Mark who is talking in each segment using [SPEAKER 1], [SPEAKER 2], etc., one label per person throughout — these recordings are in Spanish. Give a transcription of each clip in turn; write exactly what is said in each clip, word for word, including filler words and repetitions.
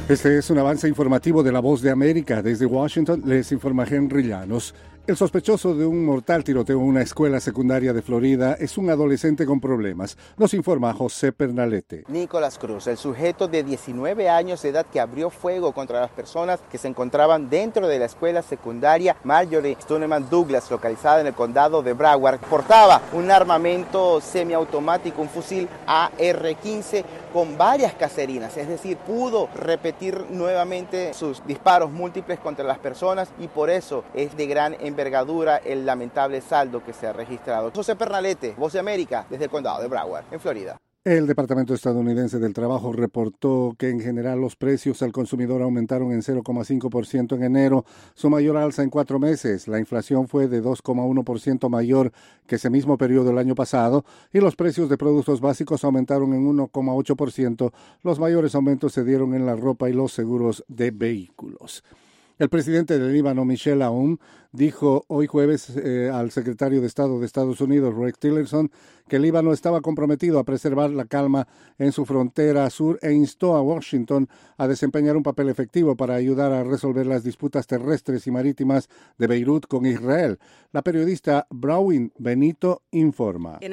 [SPEAKER 1] Este es un avance informativo de La Voz de América. Desde Washington les informa Henry Llanos. El sospechoso de un mortal tiroteo en una escuela secundaria de Florida es un adolescente con problemas. Nos informa José Pernalete.
[SPEAKER 2] Nicolás Cruz, el sujeto de diecinueve años de edad que abrió fuego contra las personas que se encontraban dentro de la escuela secundaria Marjorie Stoneman Douglas, localizada en el condado de Broward, portaba un armamento semiautomático, un fusil A R quince con varias caserinas, es decir, pudo repetir nuevamente sus disparos múltiples contra las personas y por eso es de gran envergadura el lamentable saldo que se ha registrado. José Pernalete, Voz de América, desde el condado de Broward, en Florida.
[SPEAKER 1] El Departamento Estadounidense del Trabajo reportó que en general los precios al consumidor aumentaron en cero coma cinco por ciento en enero, su mayor alza en cuatro meses. La inflación fue de dos coma uno por ciento mayor que ese mismo periodo del año pasado y los precios de productos básicos aumentaron en uno coma ocho por ciento. Los mayores aumentos se dieron en la ropa y los seguros de vehículos. El presidente del Líbano, Michel Aoun, dijo hoy jueves eh, al secretario de Estado de Estados Unidos, Rex Tillerson, que el Líbano estaba comprometido a preservar la calma en su frontera sur e instó a Washington a desempeñar un papel efectivo para ayudar a resolver las disputas terrestres y marítimas de Beirut con Israel. La periodista Browin Benito informa.
[SPEAKER 3] En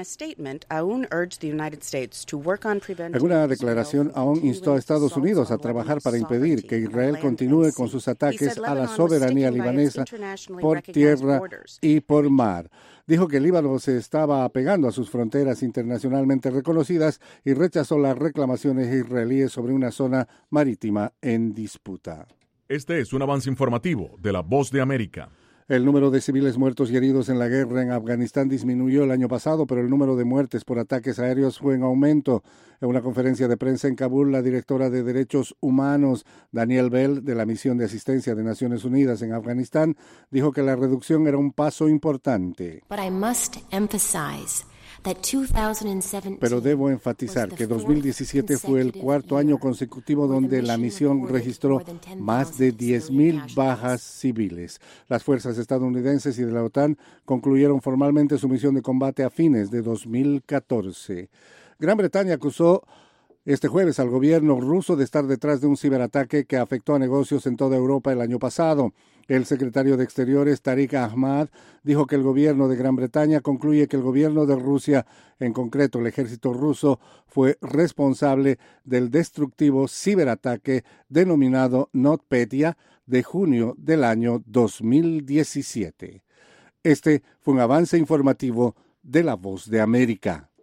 [SPEAKER 1] una declaración, Aoun instó a Estados Unidos a trabajar para impedir que Israel continúe con sus ataques a la soberanía libanesa por tierra y por mar. Dijo que el Líbano se estaba apegando a sus fronteras internacionalmente reconocidas y rechazó las reclamaciones israelíes sobre una zona marítima en disputa.
[SPEAKER 4] Este es un avance informativo de La Voz de América.
[SPEAKER 1] El número de civiles muertos y heridos en la guerra en Afganistán disminuyó el año pasado, pero el número de muertes por ataques aéreos fue en aumento. En una conferencia de prensa en Kabul, la directora de Derechos Humanos, Danielle Bell, de la Misión de Asistencia de Naciones Unidas en Afganistán, dijo que la reducción era un paso importante.
[SPEAKER 5] But I must emphasize
[SPEAKER 1] Pero debo enfatizar que dos mil diecisiete fue el cuarto año consecutivo donde la misión registró más de diez mil bajas civiles. Las fuerzas estadounidenses y de la OTAN concluyeron formalmente su misión de combate a fines de dos mil catorce. Gran Bretaña acusó este jueves al gobierno ruso de estar detrás de un ciberataque que afectó a negocios en toda Europa el año pasado. El secretario de Exteriores, Tariq Ahmad, dijo que el gobierno de Gran Bretaña concluye que el gobierno de Rusia, en concreto el ejército ruso, fue responsable del destructivo ciberataque denominado NotPetya de junio del año dos mil diecisiete. Este fue un avance informativo de La Voz de América.